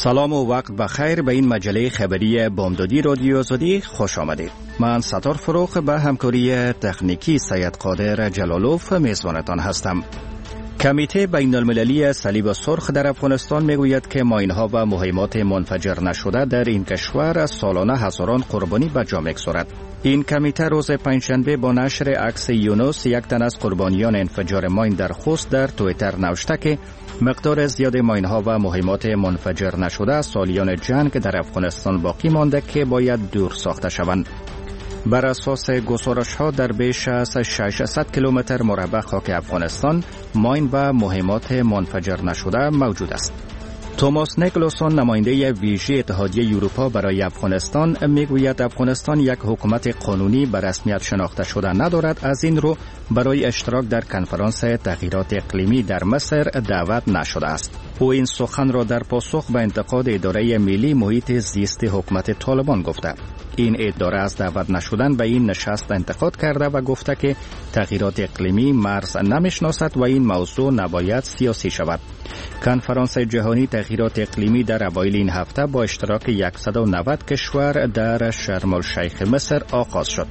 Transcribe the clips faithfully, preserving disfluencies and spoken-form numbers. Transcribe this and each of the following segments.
سلام و وقت بخیر به این مجله خبری بامدادی رادیو آزادی خوش آمدید. من ستار فروخ به همکاری تکنیکی سید قادر جلالوف میزبانتان هستم. کمیته بین المللی صلیب سرخ در افغانستان میگوید که ماینها و مهمات منفجر نشده در این کشور سالانه هزاران قربانی به جا میگذارد. این کمیته روز پنجشنبه با نشر عکس یونس، یک تن از قربانیان انفجار ماین در خوست، در توییتر نوشته که مقدار زیاد ماینها و مهمات منفجر نشده سالیان جنگ در افغانستان باقی مانده که باید دور ساخته شوند. بر اساس گزارش ها در بیش از ششصد کیلومتر مربع خاک افغانستان ماین و مهمات منفجر نشده موجود است. توماس نیکلسون، نماینده ویژه اتحادیه اروپا برای افغانستان، میگوید افغانستان یک حکومت قانونی به رسمیت شناخته شده ندارد. از این رو برای اشتراک در کنفرانس تغییرات اقلیمی در مصر دعوت نشده است. او این سخن را در پاسخ به انتقاد اداره ملی محیط زیست حکومت طالبان گفته. این اداره از دعوت نشدن به این نشست انتقاد کرده و گفته که تغییرات اقلیمی مرز نمیشناسد و این موضوع نباید سیاسی شود. کنفرانس جهانی تغییرات اقلیمی در اوایل این هفته با اشتراک صد و نود کشور در شرم الشیخ مصر آغاز شد.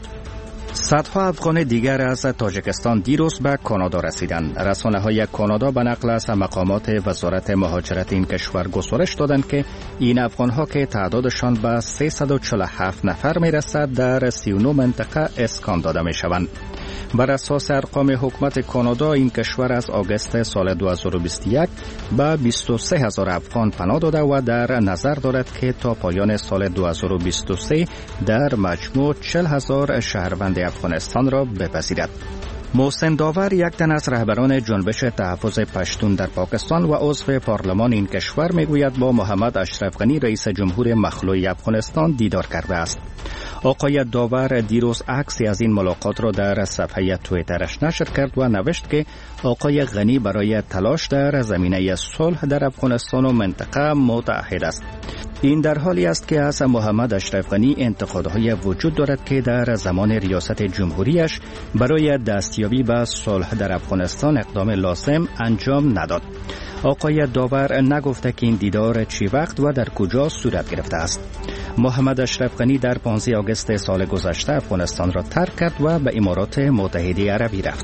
صدها افغان دیگر از تاجیکستان دیروز به کانادا رسیدند. رسانه‌های کانادا به نقل از مقامات وزارت مهاجرت این کشور گزارش دادند که این افغان‌ها که تعدادشان به سیصد و چهل و هفت نفر می‌رسد در سی و نه منطقه اسکان داده می‌شوند. بر اساس ارقام حکومت کانادا این کشور از آگوست سال دو هزار و بیست و یک به بیست و سه هزار افغان پناه داده و در نظر دارد که تا پایان سال دو هزار و بیست و سه در مجموع چهل هزار شهروند افغانستان را بپذیرد. محسن داور، یک تن از رهبران جنبش تحفظ پشتون در پاکستان و عضو پارلمان این کشور، میگوید با محمد اشرف غنی رئیس جمهور مخلوع افغانستان دیدار کرده است. آقای داور دیروز عکسی از این ملاقات را در صفحه توییترش نشر کرد و نوشت که آقای غنی برای تلاش در زمینه صلح در افغانستان و منطقه متعهد است. این در حالی است که از محمد اشرف غنی انتقادهای وجود دارد که در زمان ریاست جمهوریش برای دستیابی به صلح در افغانستان اقدام لازم انجام نداد. آقای داور نگفته که این دیدار چی وقت و در کجا صورت گرفته است. محمد اشرف غنی در پانزده آگوست سال گذشته افغانستان را ترک کرد و به امارات متحده عربی رفت.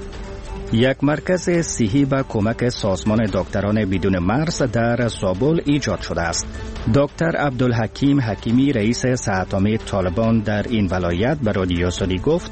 یک مرکز صحی به کمک سازمان دکتران بدون مرز در زابل ایجاد شده است. دکتر عبدالحکیم حکیمی، رئیس صحت‌عامه طالبان در این ولایت، به رادیو آزادی گفت: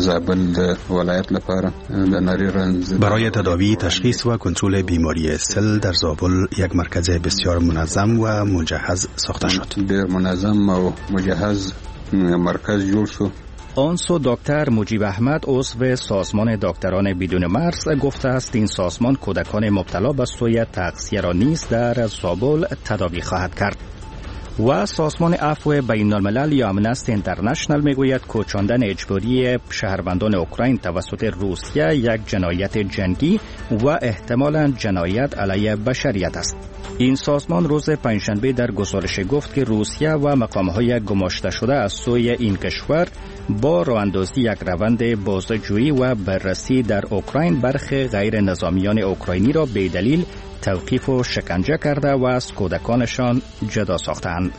برای تداوی، تشخیص و کنترل بیماری سل در زابل یک مرکز بسیار منظم و مجهز ساخته شد. در منظم و مجهز مرکز جوړ شو. آنسو دکتر مجیب احمد، عضو سازمان دکتران بدون مرز، گفته است این سازمان کودکان مبتلا به سوی تغذیه را نیز در زابل تداوی خواهد کرد. و سازمان عفو بین الملل یا امنستی اینترنشنال میگوید کوچاندن اجباری شهروندان اوکراین توسط روسیه یک جنایت جنگی و احتمالاً جنایت علیه بشریت است. این سازمان روز پنجشنبه در گزارش گفت که روسیه و مقام‌های گماشته شده از سوی این کشور با راه اندازی یک روند بازجویی و بررسی در اوکراین برخی غیر نظامیان اوکراینی را به دلیل توقیف و شکنجه کرده و از کودکانشان جدا ساختند.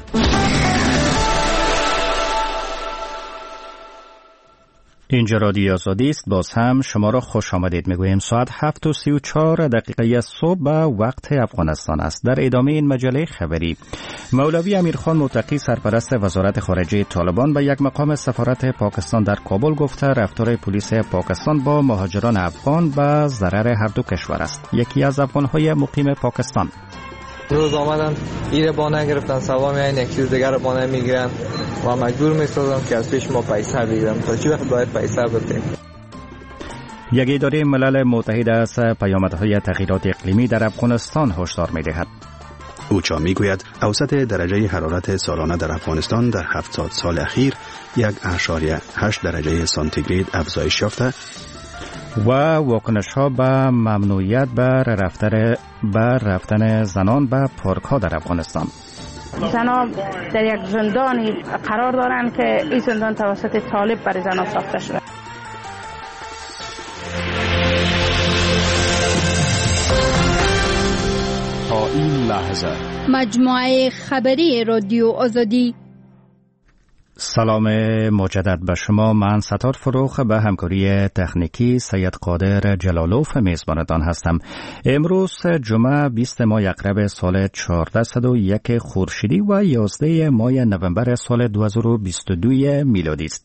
اینجا رادیو آزادی است. باز هم شما را خوش آمدید میگوییم. ساعت هفت و سی و چهار دقیقه صبح به وقت افغانستان است. در ادامه این مجله خبری، مولوی امیرخان متقی، سرپرست وزارت خارجه طالبان، به یک مقام سفارت پاکستان در کابل گفته رفتار پلیس پاکستان با مهاجران افغان به ضرر هر دو کشور است. یکی از افغان‌های مقیم پاکستان: روز آمدن ایره بانه گرفتن، سوا میاین یک چیز دیگر بانه میگیرن و مجبور میسازن که از پیش ما پیسه بگیرن. تا چی وقت باید پیسه بدیم؟ یک اداره ملل متحد از پیامدهای تغییرات اقلیمی در افغانستان هشدار میدهد. اوچا میگوید اوسط درجه حرارت سالانه در افغانستان در هفتاد سال اخیر یک اشاریه هشت درجه سانتیگراد افزایش یافته و واکنش ها به ممنوعیت بر رفتن بر رفتن زنان به پارک ها در افغانستان. زنان در یک زندانی قرار دارند که این زندان توسط طالب برای زنان ساخته شده. تا این لحظه مجموعه خبری رادیو آزادی. سلام مجدد به شما. من ستار فروخ به همکاری تکنیکی سید قادر جلالوف میزبانتان هستم. امروز جمعه بیست ماه یقرب سال چهارصد و یک خورشیدی و یازده ماه نوامبر سال دو هزار و بیست و دو میلادی است.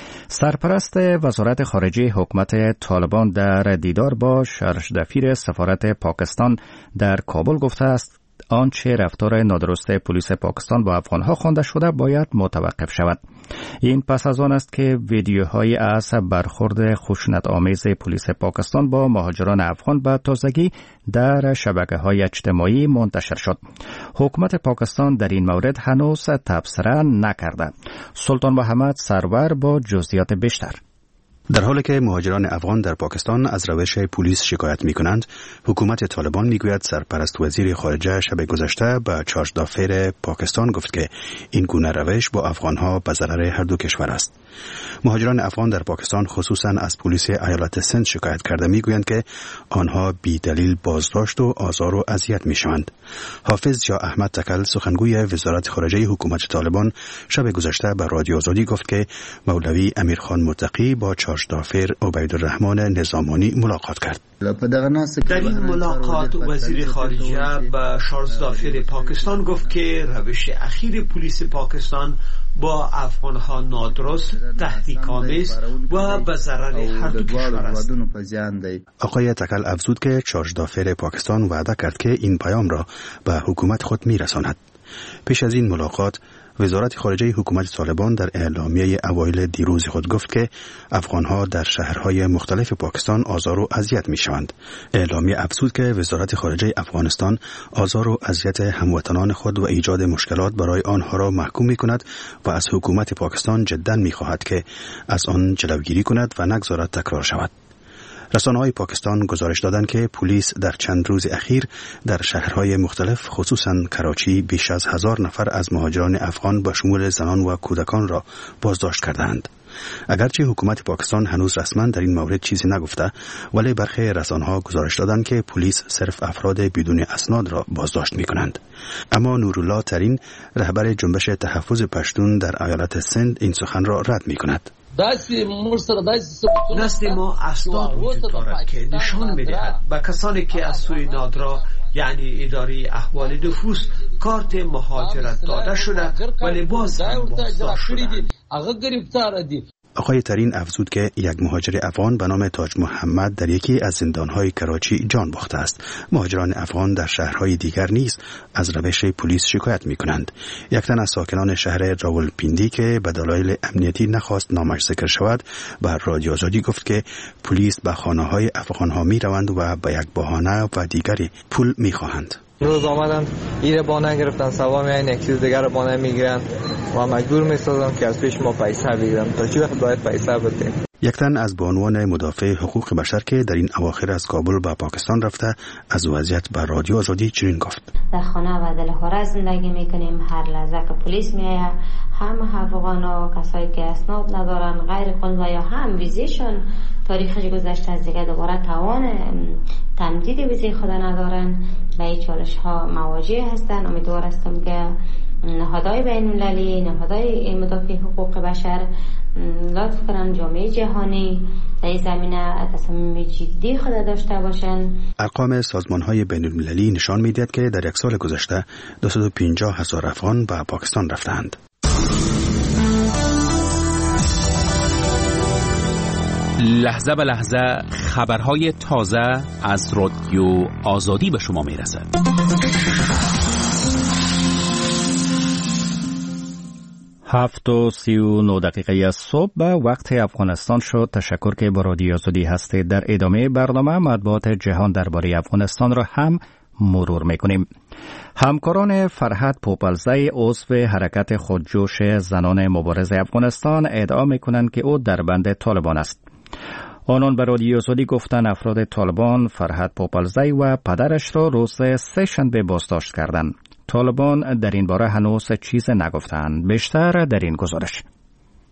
سرپرست وزارت خارجه حکومت طالبان در دیدار با شرشدفیر سفارت پاکستان در کابل گفته است آنچه رفتار نادرست پلیس پاکستان با افغانها خوانده شده باید متوقف شود. این پس از آن است که ویدیوهایی از برخورد خشونت آمیز پلیس پاکستان با مهاجران افغان به تازگی در شبکه‌های اجتماعی منتشر شد. حکومت پاکستان در این مورد هنوز تبصره نکرده. سلطان محمد سرور با جزئیات بیشتر. در حالی که مهاجران افغان در پاکستان از روش پلیس شکایت می کنند، حکومت طالبان می گوید سرپرست وزیر خارجه شب گذشته به چارج دافیر پاکستان گفت که این گونه روش با افغانها به ضرر هر دو کشور است. مهاجران افغان در پاکستان خصوصا از پلیس ایالت سند شکایت کرده می گویند که آنها بی دلیل بازداشت و آزار و اذیت می شوند. حافظ یا احمد تکل سخنگوی وزارت خارجه حکومت طالبان شب گذشته به رادیو آزادی گفت که مولوی امیرخان متقی با دافیر عبیدالرحمن نظامانی ملاقات کرد. در این ملاقات وزیر خارجه با چارلز دافیر پاکستان گفت که روش اخیر پلیس پاکستان با افغانها نادرست، تهدیدآمیز و به ضرر هر دو کشور است. آقای تکل افزود که چارلز دافیر پاکستان وعده کرد که این پیام را به حکومت خود میرساند. پیش از این ملاقات وزارت خارجه حکومت طالبان در اعلامیه اوایل دیروز خود گفت که افغانها در شهرهای مختلف پاکستان آزار و اذیت می‌شوند. اعلامیه افزود که وزارت خارجه افغانستان آزار و اذیت هموطنان خود و ایجاد مشکلات برای آنها را محکوم می‌کند و از حکومت پاکستان جداً می‌خواهد که از آن جلوگیری کند و نگذارد تکرار شود. رسانه‌های پاکستان گزارش دادند که پلیس در چند روز اخیر در شهرهای مختلف خصوصاً کراچی بیش از هزار نفر از مهاجران افغان به شمول زنان و کودکان را بازداشت کردند. اگرچه حکومت پاکستان هنوز رسما در این مورد چیزی نگفته، ولی برخی رسانه‌ها گزارش دادند که پلیس صرف افراد بدون اسناد را بازداشت می‌کنند. اما نورالله ترین رهبر جنبش تحفظ پشتون در ایالت سند این سخن را رد می‌کند. نزد ما اسناد وجود دارد که نشان می‌دهد به کسانی که از سوی نادرا یعنی اداره احوال نفوس کارت مهاجرت داده شده ولی باز هم بازداشت شدند. آقای ترین افزود که یک مهاجر افغان به نام تاج محمد در یکی از زندانهای کراچی جان باخته است. مهاجران افغان در شهرهای دیگر نیز از روش پلیس شکایت می کنند. یک تن از ساکنان شهر راولپیندی که به دلایل امنیتی نخواست نامش ذکر شود به رادیو آزادی گفت که پلیس به خانه‌های افغانها می روند و به یک بهانه و دیگری پول می خواهند. روز آمدن ایره بانه گرفتن سوا میاین یک چیز دیگر بانه میگیرن و مجبور میسازن که از پیش ما پیسه بگیرن. تا چی وقت باید پیسه بدیم؟ یک تن از بانوان مدافع حقوق بشر که در این اواخر از کابل به پاکستان رفته از وضعیت به رادیو آزادی چنین گفت: در خانه و دلخوره زندگی میکنیم. هر لحظه که پلیس میایه همه افغانا کسایی که اسناد ندارن غیر قانونی یا هم ویزیشون تاریخش گذشته از دیگه دوباره توان تمدید ویزی خود ندارن. به این چالش ها مواجه هستن. امیدوار هستم که نهادهای بین المللی، نهادهای مدافع حقوق بشر لطف کنن جامعه جهانی در این زمینه تصمیم جدی خود داشته باشن. ارقام سازمان‌های بین المللی نشان می‌دهد که در یک سال گذشته دویست و پنجاه هزار افغان به پاکستان رفتند. لحظه به لحظه خبرهای تازه از رادیو آزادی به شما میرسد. هفت و سی و نه دقیقه از صبح به وقت افغانستان شد. تشکر که با رادیو آزادی هستید. در ادامه برنامه مطبوعات جهان درباره افغانستان را هم مرور میکنیم. همکاران فرهاد پوپلزی عضو حرکت خودجوش زنان مبارز افغانستان ادعا میکنند که او در بند طالبان است. آنان به رادیو آزادی گفتند افراد طالبان فرهاد پوپلزی و پدرش را روز سه شنبه بازداشت کردند. طالبان در این باره هنوز چیز نگفتند. بیشتر در این گزارش.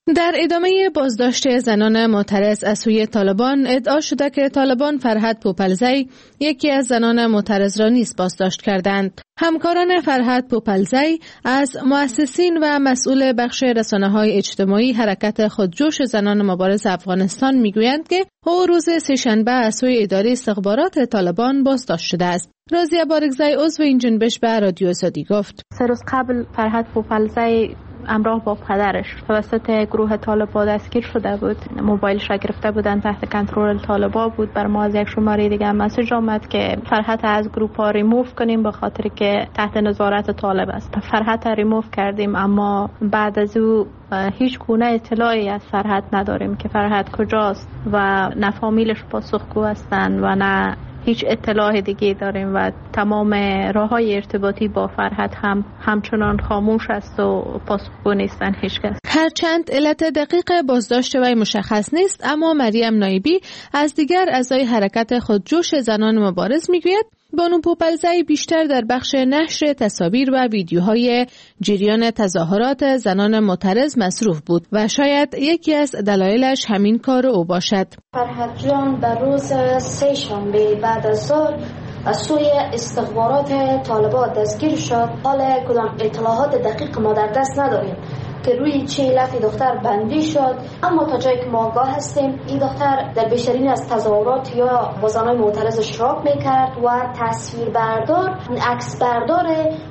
در ادامه بازداشت زنان معترض از سوی طالبان ادعا شده که طالبان فرهاد پوپلزی یکی از زنان معترض را نیز بازداشت کردند. همکاران فرهاد پوپلزی از مؤسسین و مسئول بخش رسانه‌های اجتماعی حرکت خودجوش زنان مبارز افغانستان میگویند که او روز سه‌شنبه از سوی اداره استخبارات طالبان بازداشت شده است. رازیه بارگزی عضو این جنبش به رادیو آزادی گفت: سه روز قبل فرهاد پوپلزی همراه با پدرش توسط گروه طالبان دستگیر شده بود. موبایلش را گرفته بودن، تحت کنترل طالبان بود. بر ما از یک شماره دیگه مسیج آمد که فرهاد از گروه ها ریموو کنیم به خاطر که تحت نظارت طالب است. فرهاد ریموو کردیم، اما بعد از او هیچ گونه اطلاعی از فرهاد نداریم که فرهاد کجاست و نه فامیلش پاسخگو هستند و نه هیچ اطلاع دیگه داریم و تمام راه‌های ارتباطی با فرهاد هم همچنان خاموش است و پاسخگو نیستن هیچ کس. هرچند علت دقیق بازداشت وی مشخص نیست، اما مریم نایبی از دیگر اعضای حرکت خودجوش زنان مبارز میگوید بانو پوپلزی بیشتر در بخش نشر تصاویر و ویدیوهای جریان تظاهرات زنان معترض مصروف بود و شاید یکی از دلایلش همین کار او باشد. فرهاد جان در روز سه شنبه بعد از ظهر از سوی استخبارات طالبان دستگیر شد. حالا کدام اطلاعات دقیق ما در دست نداریم که روی چه علتی دختر بندی شد، اما تا جایی که ما آگاه هستیم این دختر در بیشترین از تظاهرات یا با زنان معترض اشتراک میکرد و تصویر بردار عکس بردار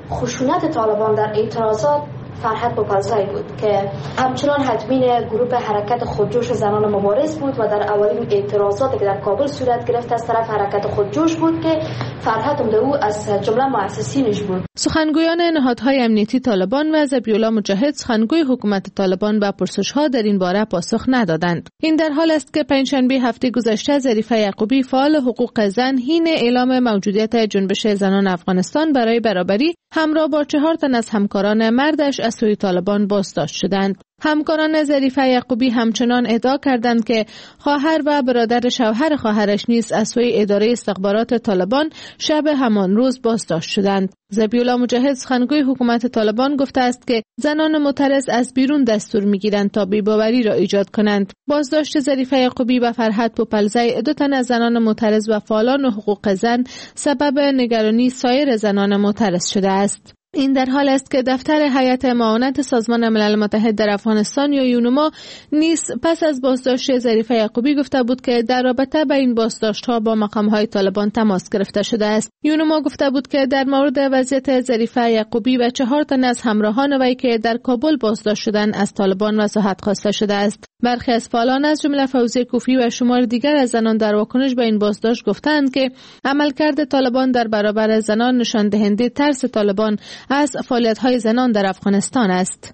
خشونت طالبان در اعتراضات فرهاد پوپلزی بود که همچنان حتمین گروه حرکت خودجوش زنان مبارز بود و در اولین اعتراضاتی که در کابل صورت گرفت از طرف حرکت خودجوش بود که فرهاد هم او از جمله مؤسسینش بود. سخنگویان نهادهای امنیتی طالبان و ذبیحالله مجاهد سخنگوی حکومت طالبان به پرسش‌ها در این باره پاسخ ندادند. این در حال است که پنجشنبه هفته گذشته ظریفه یعقوبی فعال حقوق زن حین اعلام موجودیت جنبش زنان افغانستان برای برابری همراه با چهار تن از همکاران مردش از سوی طالبان بازداشت شدند. همکاران ظریفه یعقوبی همچنان ادعا کردند که خواهر و برادر شوهر خواهرش نیز از سوی اداره استخبارات طالبان شب همان روز بازداشت شدند. ذبیحالله مجاهد سخنگوی حکومت طالبان گفته است که زنان معترض از بیرون دستور می‌گیرند تا بی‌باوری را ایجاد کنند. بازداشت ظریفه یعقوبی و فرهاد پوپلزی دو تن از زنان معترض و فعالان حقوق زن سبب نگرانی سایر زنان معترض شده است. این در حال است که دفتر هیئت معاونت سازمان ملل متحد در افغانستان یا یونما نیز پس از بازداشت ظریفه یعقوبی گفته بود که در رابطه با این بازداشت‌ها با مقام‌های طالبان تماس گرفته شده است. یونما گفته بود که در مورد وضعیت ظریفه یعقوبی و چهار تن از همراهان وی که در کابل بازداشت شدند از طالبان وضاحت خواسته شده است. برخی از فعالان از جمله فوزیه کوفی و شمار دیگر از زنان در واکنش به این بازداشت گفتند که عملکرد طالبان در برابر زنان نشان دهنده ترس طالبان از فعالیت‌های زنان در افغانستان است.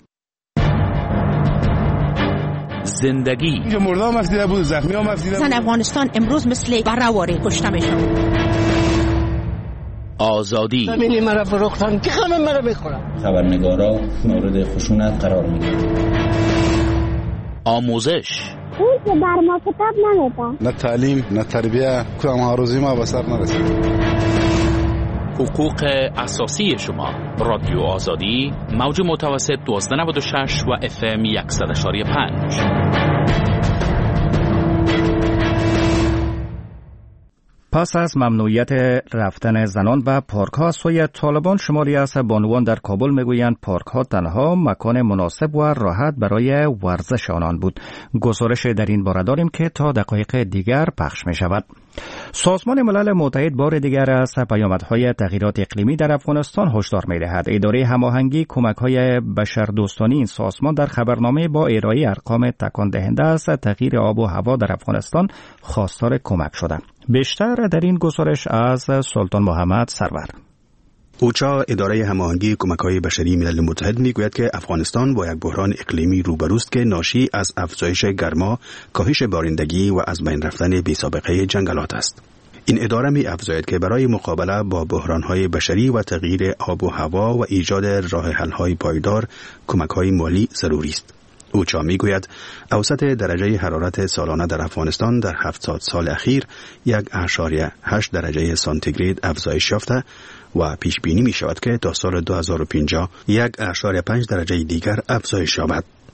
زندگی اینجا مردا مفدیده بود، زخمی ها مفدیده بود. زن افغانستان امروز مثل بره‌واره کشته میشن. آزادی زمینی مرا فروختن که همه مرا میخورن. خبرنگارا مورد خشونت قرار میگیرن. آموزش اون که بر ما کتاب نمیده. نه تعلیم نه تربیه، کدام آرزوی ما به سر نرسید. حقوق اساسی شما. رادیو آزادی موج متوسط دوازده نود و شش و اف ام صد و یک و پنج. پس از ممنوعیت رفتن زنان به پارک ها سوی طالبان، شماری از بانوان در کابل میگویند پارک ها تنها مکان مناسب و راحت برای ورزش آنان بود. گزارش در این باره داریم که تا دقایق دیگر پخش می شود. سازمان ملل متحد بار دیگر از پیامدهای تغییرات اقلیمی در افغانستان هشدار می دهد. اداره هماهنگی کمک‌های بشردوستانه این سازمان در خبرنامه با ارائه ارقام تکان دهنده از تغییر آب و هوا در افغانستان خواستار کمک شده. بیشتر در این گزارش از سلطان محمد سرور. اوچا اداره هماهنگی کمک‌های بشری ملل متحد میگوید که افغانستان با یک بحران اقلیمی روبروست که ناشی از افزایش گرما، کاهش بارندگی و از بین رفتن بی‌سابقه جنگلات است. این اداره می افزاید که برای مقابله با بحران‌های بشری و تغییر آب و هوا و ایجاد راه حل‌های پایدار کمک‌های مالی ضروری است. اوچا میگوید اوسط درجه حرارت سالانه در افغانستان در هفتاد سال اخیر یک اشاریه هشت درجه سانتیگراد افزایش یافته و پیش بینی می شود که تا سال دو هزار و پنجاه یک اشاریه پنج درجه دیگر افزایش یابد.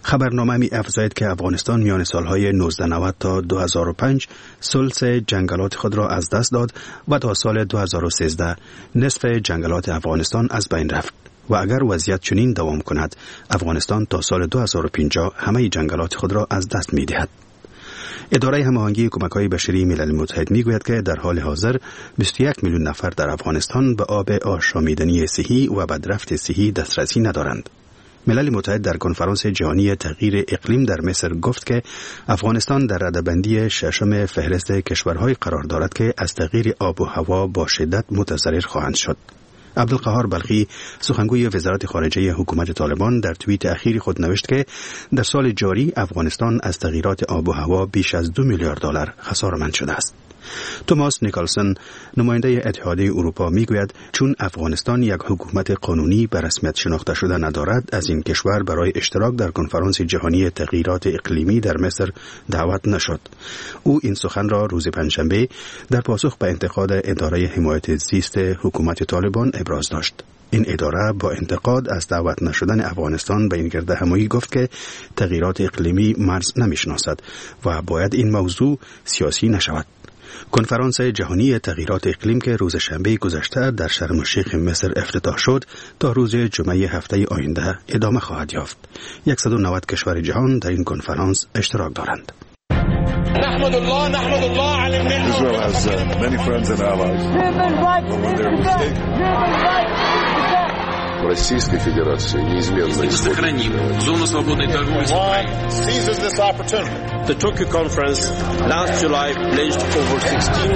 خبرنامه می افزاید که افغانستان میان سالهای نوزده نود تا دو هزار و پنج ثلث جنگلات خود را از دست داد و تا سال دو هزار و سیزده نصف جنگلات افغانستان از بین رفت و اگر وضعیت چنین دوام کند افغانستان تا سال دو هزار و پنجاه همه جنگلات خود را از دست می دهد. اداره هماهنگی کمک‌های بشری ملل متحد میگوید که در حال حاضر بیست و یک میلیون نفر در افغانستان به آب آشامیدنی صحی و بدرفت صحی دسترسی ندارند. ملل متحد در کنفرانس جهانی تغییر اقلیم در مصر گفت که افغانستان در رده‌بندی ششم فهرست کشورهای قرار دارد که از تغییر آب و هوا با شدت متضرر خواهند شد. عبدالقهار بلخی سخنگوی وزارت خارجه حکومت طالبان در توییت اخیر خود نوشت که در سال جاری افغانستان از تغییرات آب و هوا بیش از دو میلیارد دلار خساره‌مند شده است. توماس نیکلسون نماینده اتحادیه اروپا میگوید چون افغانستان یک حکومت قانونی به رسمیت شناخته شده ندارد از این کشور برای اشتراک در کنفرانس جهانی تغییرات اقلیمی در مصر دعوت نشد. او این سخن را روز پنجشنبه در پاسخ به انتقاد اداره حمایت زیست حکومت طالبان ابراز داشت. این اداره با انتقاد از دعوت نشدن افغانستان به این گرد همایی گفت که تغییرات اقلیمی مرز نمیشناسد و باید این موضوع سیاسی نشود. کنفرانس جهانی تغییرات اقلیم که روز شنبه گذشته در شرم الشیخ مصر افتتاح شد تا روز جمعه هفته آینده ادامه خواهد یافت. صد و نود کشور جهان در این کنفرانس اشتراک دارند. نحمد الله نحمد الله على النعمة. Israel has uh, many friends and allies. When they're mistaken. Российской Федерации неизменно сохраним зону свободной торговли с Украиной. Seizes this opportunity. The Tokyo conference last July pledged over sixteen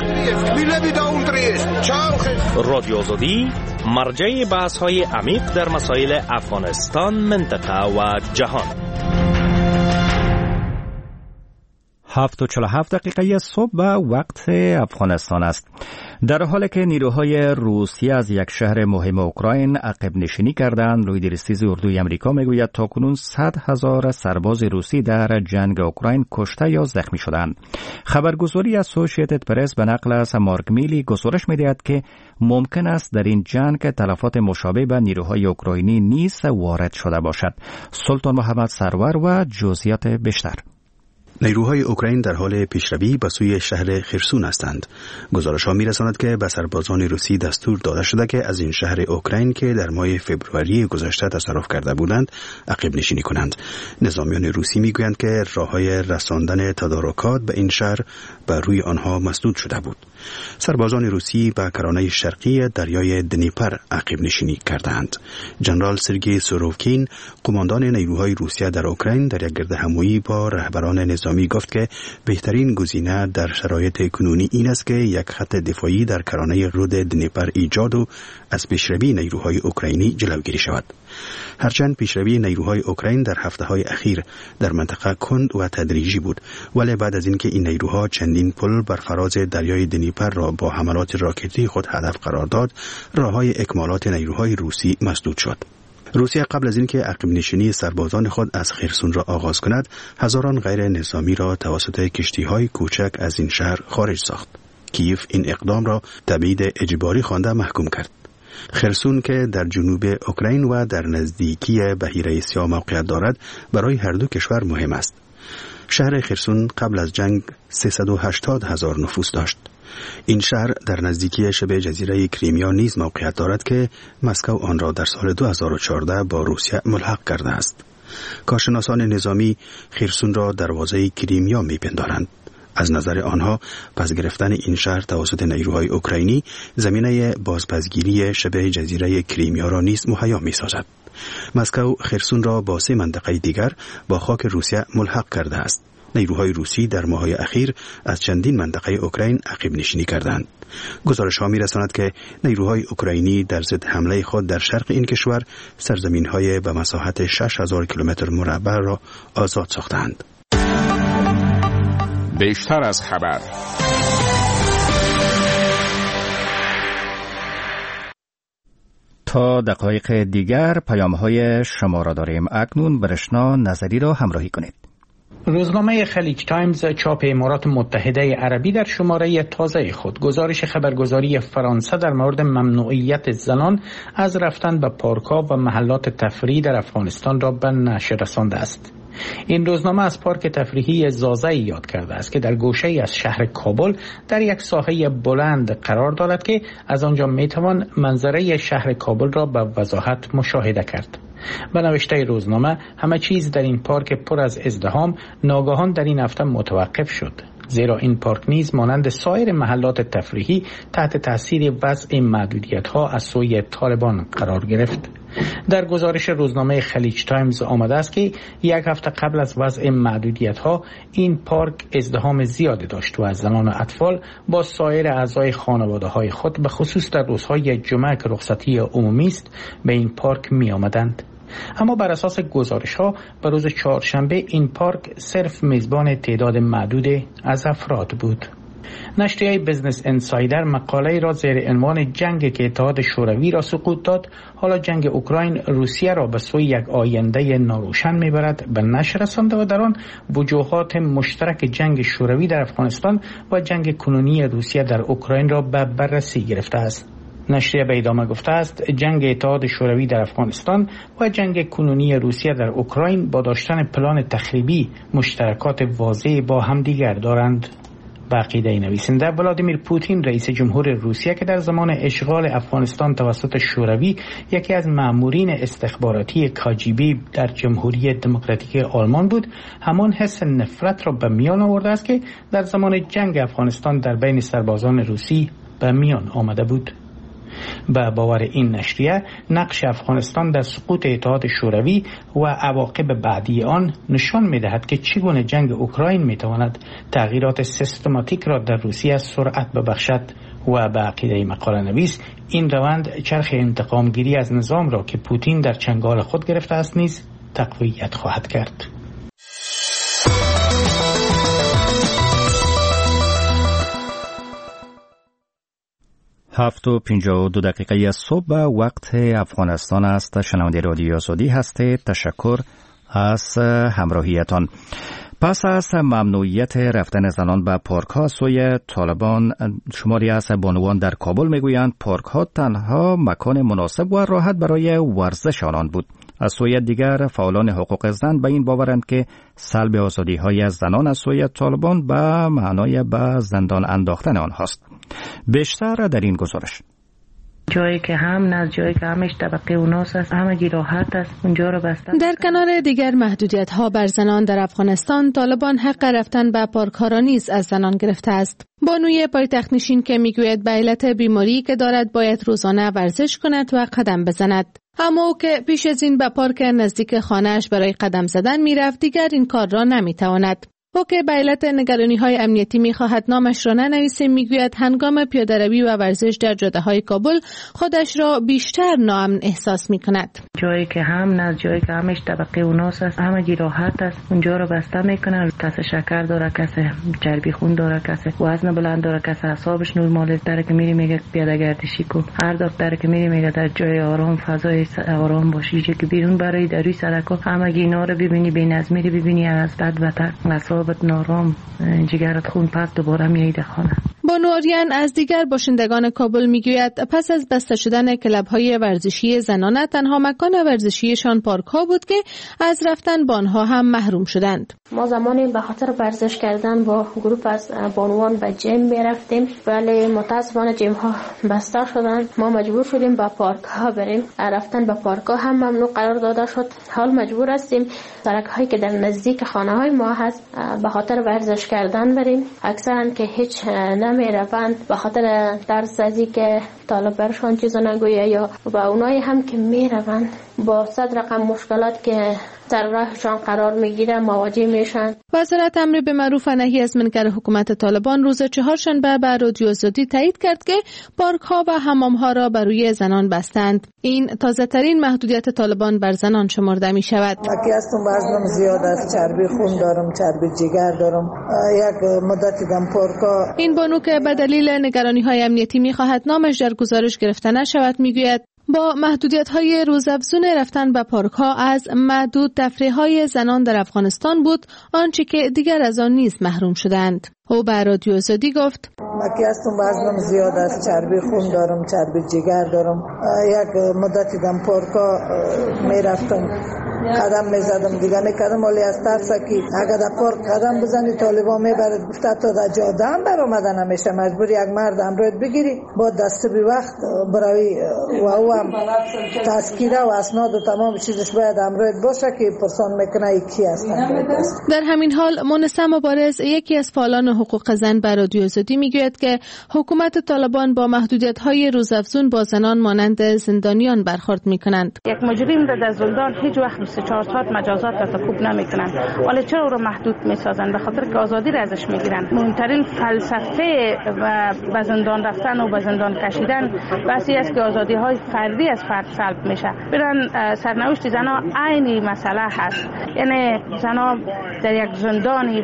رادیو آزادی مرجع بحث‌های عمیق در مسائل افغانستان، منطقه و جهان. هفت و چهل و هفت دقیقه صبح به وقت افغانستان است. در حالی که نیروهای روسیه از یک شهر مهم اوکراین عقب نشینی کردند، رویدرستیز اردوی امریکا میگوید تاکنون صد هزار سرباز روسی در جنگ اوکراین کشته یا زخمی شدند. خبرگزاری اسوسییتد پرس به نقل از مارک میلی گزارش میدهد که ممکن است در این جنگ تلفات مشابه به نیروهای اوکراینی نیز وارد شده باشد. سلطان محمد سرور و جزئیات بیشتر. نیروهای اوکراین در حال پیشروی به سوی شهر خرسون هستند. گزارش‌ها می‌رساند که به سربازان روسی دستور داده شده که از این شهر اوکراین که در ماه فوریه گذشته تصرف کرده بودند عقب نشینی کنند. نظامیان روسی میگویند که راه‌های رساندن تدارکات به این شهر بر روی آنها مسدود شده بود. سربازان روسی به کرانه شرقی دریای دنیپر عقب نشینی کردند. ژنرال سرگئی سوروکین، قماندان نیروهای روسیه در اوکراین، در یک گردهمایی با رهبران نظامی گفت که بهترین گزینه در شرایط کنونی این است که یک خط دفاعی در کرانه رود دنیپر ایجاد و از پیشروی نیروهای اوکراینی جلوگیری شود. هرچند پیشروی نیروهای اوکراین در هفته‌های اخیر در منطقه کند و تدریجی بود، ولی بعد از اینکه این نیروها چندین پل بر فراز دریای دنیپر را با حملات راکتی خود هدف قرار داد، راههای اکمالات نیروهای روسی مسدود شد. روسیه قبل از اینکه عقب نشینی سربازان خود از خرسون را آغاز کند، هزاران غیر نظامی را توسط کشتی‌های کوچک از این شهر خارج ساخت. کیف این اقدام را تبعید اجباری خوانده محکوم کرد. خرسون که در جنوب اوکراین و در نزدیکی بحیره سیاه موقعیت دارد، برای هر دو کشور مهم است. شهر خرسون قبل از جنگ سیصد و هشتاد هزار نفوس داشت. این شهر در نزدیکی شبه جزیره کریمیا نیز موقعیت دارد که مسکو آن را در سال دو هزار و چهارده با روسیه ملحق کرده است. کارشناسان نظامی خرسون را دروازه کریمیا می‌پندارند. از نظر آنها پس گرفتن این شهر توسط نیروهای اوکراینی زمینه بازپسگیری شبه جزیره کریمیا را نیز مهیا می‌سازد. مسکو خرسون را با سه منطقه دیگر با خاک روسیه ملحق کرده است. نیروهای روسی در ماه‌های اخیر از چندین منطقه اوکراین عقب نشینی کردند. گزارش‌ها می‌رساند که نیروهای اوکراینی در ضد حمله خود در شرق این کشور سرزمین‌های به مساحت شش هزار کیلومتر مربع را آزاد ساختند. بیشتر از خبر. تا دقایق دیگر پیام‌های شما را داریم. اکنون برشنا نظری را همراهی کنید. روزنامه خلیج تایمز چاپ امارات متحده عربی در شماره تازه خود گزارش خبرگزاری فرانسه در مورد ممنوعیت زنان از رفتن به پارک‌ها و محلات تفریحی در افغانستان را به نشر رسانده است. این روزنامه از پارک تفریحی زازه یاد کرده است که در گوشه‌ای از شهر کابل در یک ساحه بلند قرار دارد که از آنجا میتوان منظره شهر کابل را به وضاحت مشاهده کرد. به نوشته روزنامه همه چیز در این پارک پر از ازدحام ناگهان در این هفته متوقف شد، زیرا این پارک نیز مانند سایر محلات تفریحی تحت تاثیر وضع محدودیت‌ها از سوی طالبان قرار گرفت. در گزارش روزنامه خلیج تایمز آمده است که یک هفته قبل از وضع محدودیت‌ها این پارک ازدحام زیادی داشت و از زنان و اطفال با سایر اعضای خانواده‌های خود به خصوص در روزهای جمعه که رخصتی عمومی است به این پارک می آمدند. اما بر اساس گزارش‌ها به روز چهارشنبه این پارک صرف میزبان تعداد معدود از افراد بود. نشریه بزنس انسایدر مقاله را زیر عنوان جنگ که اتحاد شوروی را سقوط داد حالا جنگ اوکراین روسیه را به سوی یک آینده ناروشن میبرد به نشر رسانده و در آن وجوهات مشترک جنگ شوروی در افغانستان و جنگ کنونی روسیه در اوکراین را به بررسی گرفته است. نشریه به ادامه گفته است جنگ اتحاد شوروی در افغانستان و جنگ کنونی روسیه در اوکراین با داشتن پلان تخریبی مشترکات واضحی با همدیگر دارند. به عقیده نویسنده ولادیمیر پوتین رئیس جمهور روسیه که در زمان اشغال افغانستان توسط شوروی یکی از مامورین استخباراتی کاجیبی در جمهوری دموکراتیک آلمان بود، همان حس نفرت را به میان آورده است که در زمان جنگ افغانستان در بین سربازان روسی به میان آمده بود. به باور این نشریه نقش افغانستان در سقوط اتحاد شوروی و عواقب بعدی آن نشان می‌دهد که چگونه جنگ اوکراین می‌تواند تغییرات سیستماتیک را در روسیه سرعت ببخشد و به عقیده مقاله نویس این روند چرخ انتقامگیری از نظام را که پوتین در چنگال خود گرفته است نیز تقویت خواهد کرد. هفت و پنجاه و دو دقیقه صبح وقت افغانستان است. شنونده رادیو آزادی هستید. تشکر از همراهیتان. پس از ممنوعیت رفتن زنان به پارک ها سوی طالبان، شماری از بانوان در کابل میگویند پارک ها تنها مکان مناسب و راحت برای ورزش آنان بود. از سوی دیگر فعالان حقوق زن به این باورند که سلب آزادی های زنان از سوی طالبان به معنای به زندان انداختن آنهاست. بیشتر در این گزارش. جایی که هم نه جایی که همش طبقه اوناس است، همگی راحت است، اونجا رو بستن. در کنار دیگر محدودیت ها بر زنان در افغانستان، طالبان حق رفتن به پارک ها را نیز از زنان گرفته است. بانوی پایتخت نشین که میگوید به علت بیماری که دارد باید روزانه ورزش کند و قدم بزند. اما او که پیش از این به پارک نزدیک خانه‌اش برای قدم زدن میرفت دیگر این کار را نمیتواند. او که به علت نگرانی های امنیتی میخواهد نامش را ننویسه میگوید هنگام پیاده روی و ورزش در جاده های کابل خودش را بیشتر ناامن احساس میکند. جایی که هم نه جایی که همش طبقه اوناس است، همگی راحت است، اونجا رو بسته میکنن. کسی شکر داره، کسی چربی خون داره، کسی وزن بلند داره، کسی اعصابش نرمال داره که میری میگه پیاده گردشی کن. هر دکتر که میری میگه در جای آرام، فضای آرام باشی. که بیرون برای در روی سرکا همگی اینا رو ببینی، بی‌نظمی رو ببینی، از بد بدتر اعصابت نارام، جگرت خون پس دوباره میایید خانه. بانو آریان از دیگر باشندگان کابل میگوید پس از بسته شدن کلب‌های ورزشی زنانه تنها مکان ورزشیشان پارک‌ها بود که از رفتن به آنها هم محروم شدند. ما زمانی به خاطر ورزش کردن با گروه از بانوان به جیم میرفتیم، ولی متاسفانه جیم ها بسته شدن. ما مجبور شدیم به پارک ها بریم. رفتن به پارک ها هم ممنوع قرار داده شد. حال مجبور هستیم سرک هایی که در نزدیک خانه های ما هست به خاطر ورزش کردن بریم. اکثرا که هیچ نمیروند به خاطر ترس از اینکه طالب برشان چیزا نگویه، یا با اونایی هم که میروند با صد رقم مشکلات که در راهشان قرار میگیره مواجه میشن. وزارت امر به معروف و نهی از منکر حکومت طالبان روز چهارشنبه به رادیو آزادی تایید کرد که پارک ها و حمام ها را بر روی زنان بستند. این تازه ترین محدودیت طالبان بر زنان شمرده می شود. اگه هستم وزنم زیاد است، چربی خون دارم، چربی جگر دارم، یک مدتی دم پارک ها. این بانو که به دلیل نگرانی های امنیتی می خواهد نامش در گزارش گرفته نشود میگوید با محدودیت‌های روزافزون رفتن به پارک‌ها از محدود تفریح‌های زنان در افغانستان بود آنچه که دیگر از آن نیز محروم شدند. او به رادیو آزادی گفت: من که هستم وزنم زیاد است، چربی خون دارم، چربی جگر دارم. یک مدتی دم پارک‌ها میرفتم، قدم میزدم دیگه میکردم، ولی از ترس که اگر در پارک قدم بزنی طالبان میبرد گفته تا در جاده هم برآمدن نمیشه، مجبور یک مرد امروز بگیری با دست بی وقت برای و او هم تذکیره و اسناد و تمام چیزش باید امروز باشه که پرسان میکنه کی هستن. در همین حال مونسه مبارز، یکی از فعالان حقوق زن، به رادیو آزادی میگوید که حکومت طالبان با محدودیت‌های روزافزون با زنان مانند زندانیان برخورد میکنند. یک مجرم را در زندان هیچ وقت سه چهار ساعت مجازات را تکوب نمیکنند، ولی چرا او را محدود میسازند؟ به خاطر که آزادی را ازش میگیرند. مهمترین فلسفه به زندان رفتن و به زندان کشیدن بحثی است که آزادی های فردی از فرد سلب میشه. برن سرنوشت زنها عینی مسئله هست، یعنی زنها در یک زندانی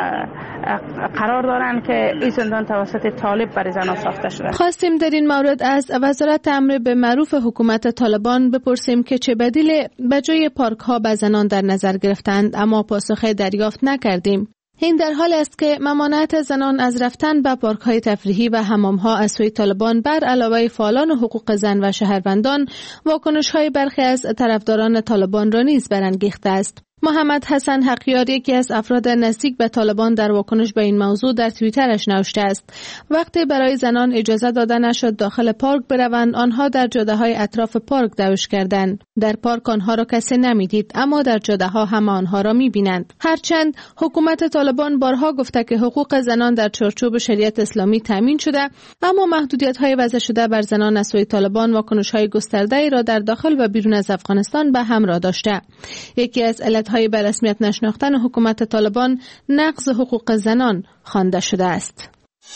قرار دارند که این زندان توسط طالب برای زنها ساخته شده. خواستیم در این مورد از وزارت امر به معروف حکومت طالبان بپرسیم که چه بدیل به جای پارک ها به زنان در نظر گرفتند، اما پاسخ دریافت نکردیم. این در حال است که ممانعت زنان از رفتن به پارک های تفریحی و حمام ها از سوی طالبان بر علاوه فعالان حقوق زن و شهروندان، واکنش های برخی از طرفداران طالبان را نیز برانگیخته است. محمد حسن حقیار، یکی از افراد نزدیک به طالبان، در واکنش به این موضوع در توییترش نوشته است: وقتی برای زنان اجازه داده نشد داخل پارک بروند، آنها در جاده های اطراف پارک دوش کردند. در پارک آنها را کسی نمیدید، اما در جاده ها همه آنها را میبینند. هرچند حکومت طالبان بارها گفته که حقوق زنان در چارچوب شریعت اسلامی تامین شده، اما محدودیت های وضع شده بر زنان از سوی طالبان واکنش های گسترده ای را در داخل و بیرون از افغانستان به همراه داشته. یکی از های به رسمیت نشناختن حکومت طالبان نقض حقوق زنان خوانده شده است.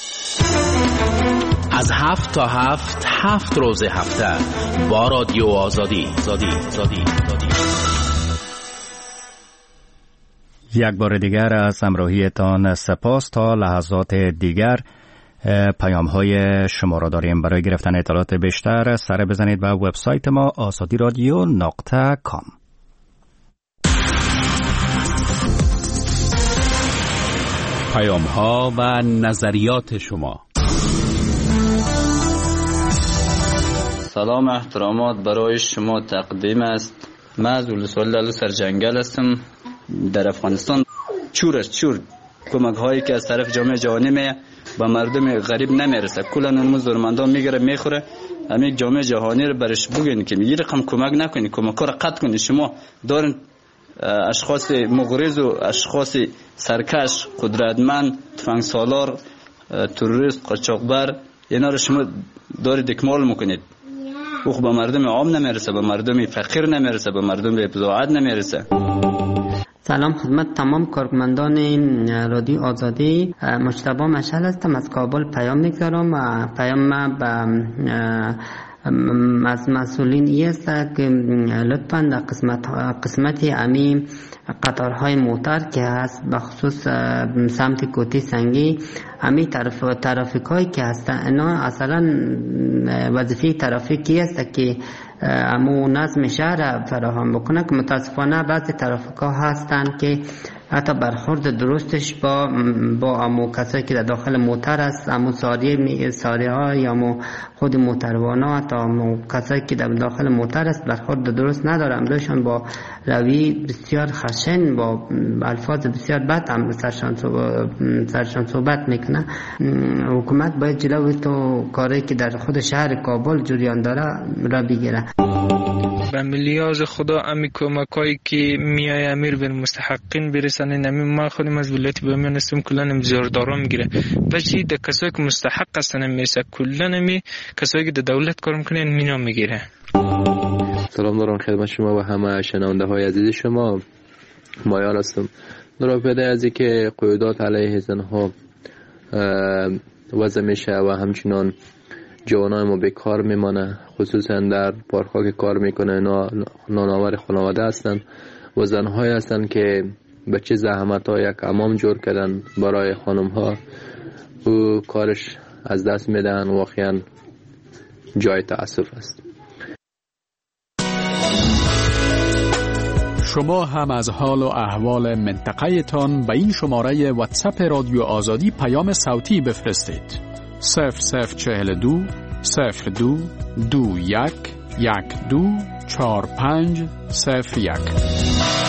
از هفت تا هفت هفت روز هفته با رادیو آزادی. آزادی. آزادی. آزادی. یک بار دیگر از همراهیتان سپاس. تا لحظات دیگر پیام های شما را داریم. برای گرفتن اطلاعات بیشتر سر بزنید به وبسایت ما آزادی رادیو نقطه کام. پیام ها و نظریات شما. سلام احترامات برای شما تقدیم است. من از ولسوالی سرجنگل هستم در افغانستان. چورش چور کمک هایی که از طرف جامعه جهانی می و مردم غریب نمیرسه، کلا اون زورمندان میگیره میخوره. همین جامعه جهانی رو برش بگین که یه رقم کمک نکنید، کمک ها رو قطع کنید. شما دارین اشخاص مغرض و اشخاص سرکش، قدرتمند، تفنگ سالار، تروریست، قاچاقبر، اینا رو شما دارید اکمال میکنید. او به مردم عام نمیرسه، به مردم فقیر نمیرسه، به مردم بضاعت نمیرسه. سلام خدمت تمام کارمندان رادیو آزادی. مجتبی مشعل هستم از کابل پیام میگذارم و پیام به از مسئولین ای است که لطفاً در قسمت قسمت امی قطارهای موتر که هست به خصوص سمت کوتی سنگی، امی طرف ترافیکایی که هستن اینا اصلا وظیفه ترافیکی است که امو نظم شهر فراهم بکنه، که متاسفانه بعضی ترافیکا هستن که حتی برخورد درستش با با امو کسایی که در داخل موتر است، امو ساریه ساریه ها یا امو خود موتروانا، حتی امو کسایی که در داخل موتر است برخورد درست ندارن، دوشان با روی بسیار خشن با الفاظ بسیار بد هم سرشان سرشان صحبت میکنه. حکومت باید جلوی تو کاری که در خود شهر کابل جریان داره را بگیره. به ملیاز خدا امی کمکایی که میای امیر به مستحقین برسانه، نمی ما خودم از ولایت بامیان هستم، کلا نمیزاردارا میگیره بچی د کسایی که مستحق هستن میرسه، کلا نمی کسایی که د دولت کار میکنن مینا میگیره. سلام دارم خدمت شما و همه شنونده های عزیز شما. مایار هستم. در پیده ازی که قیودات علیه زنها وضع میشه و همچنان جوانای ما بیکار میمانه، خصوصا در پارک ها که کار میکنه نانآور خانواده هستن و زنهایی هستن که به چه زحمت ها یک حمام جور کردن برای خانم ها و کارش از دست میدن. واقعا جای تأسف است. شما هم از حال و احوال منطقه تان به این شماره واتساپ رادیو آزادی پیام صوتی بفرستید. صفر صفر چهل دو صفر دو دو یک یک دو چهار پنج صفر یک.